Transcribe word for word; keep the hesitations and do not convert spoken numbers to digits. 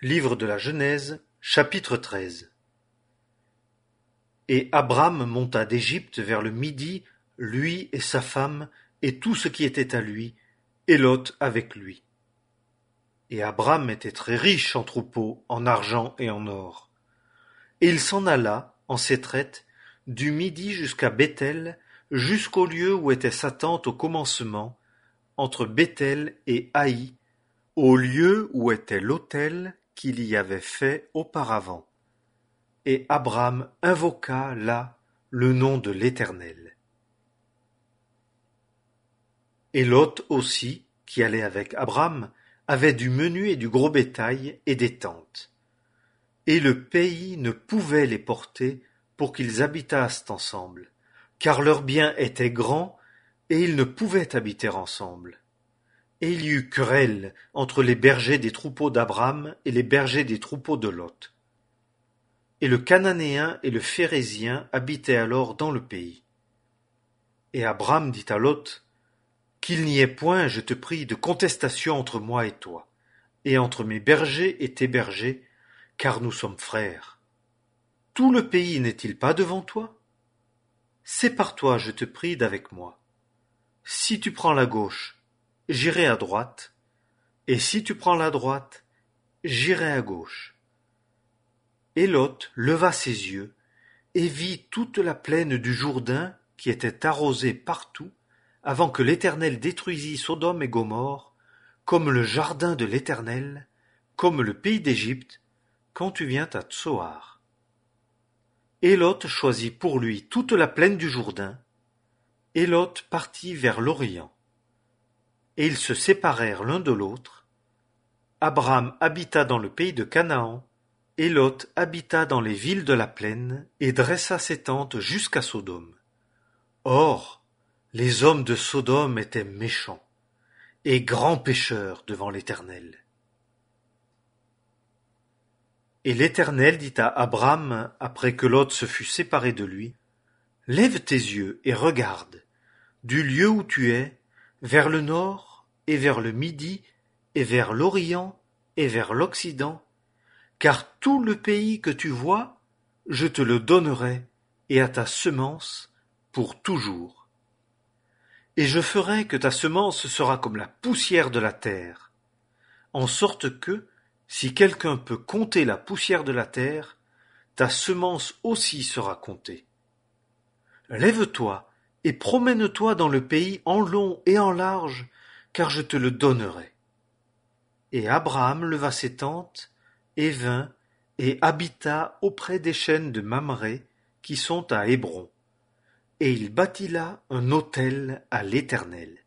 Livre de la Genèse, chapitre treize. Et Abram monta d'Égypte vers le midi, lui et sa femme, et tout ce qui était à lui, et Lot avec lui. Et Abram était très riche en troupeaux, en argent et en or. Et il s'en alla, en ses traites, du midi jusqu'à Béthel, jusqu'au lieu où était sa tente au commencement, entre Béthel et Haï, au lieu où était l'autel qu'il y avait fait auparavant. Et Abram invoqua là le nom de l'Éternel. Et Lot aussi, qui allait avec Abram, avait du menu et du gros bétail et des tentes. Et le pays ne pouvait les porter pour qu'ils habitassent ensemble, car leurs biens étaient grands et ils ne pouvaient habiter ensemble. Et il y eut querelle entre les bergers des troupeaux d'Abram et les bergers des troupeaux de Lot. Et le Cananéen et le Phérézien habitaient alors dans le pays. Et Abram dit à Lot, qu'il n'y ait point, je te prie, de contestation entre moi et toi, et entre mes bergers et tes bergers, car nous sommes frères. Tout le pays n'est-il pas devant toi? Sépare-toi, je te prie, d'avec moi. Si tu prends la gauche, j'irai à droite, et si tu prends la droite, j'irai à gauche. Et Lot leva ses yeux, et vit toute la plaine du Jourdain qui était arrosée partout, avant que l'Éternel détruisît Sodome et Gomorrhe, comme le jardin de l'Éternel, comme le pays d'Égypte, quand tu viens à Tsoar. Et Lot choisit pour lui toute la plaine du Jourdain, et Lot partit vers l'Orient. Et ils se séparèrent l'un de l'autre. Abram habita dans le pays de Canaan, et Lot habita dans les villes de la plaine, et dressa ses tentes jusqu'à Sodome. Or, les hommes de Sodome étaient méchants, et grands pécheurs devant l'Éternel. Et l'Éternel dit à Abram, après que Lot se fut séparé de lui, « Lève tes yeux et regarde, du lieu où tu es, vers le nord, et vers le midi, et vers l'Orient, et vers l'Occident, car tout le pays que tu vois, je te le donnerai, et à ta semence, pour toujours. Et je ferai que ta semence sera comme la poussière de la terre, en sorte que, si quelqu'un peut compter la poussière de la terre, ta semence aussi sera comptée. Lève-toi et promène-toi dans le pays en long et en large, car je te le donnerai. Et Abraham leva ses tentes, et vint, et habita auprès des chênes de Mamré, qui sont à Hébron. Et il bâtit là un autel à l'Éternel.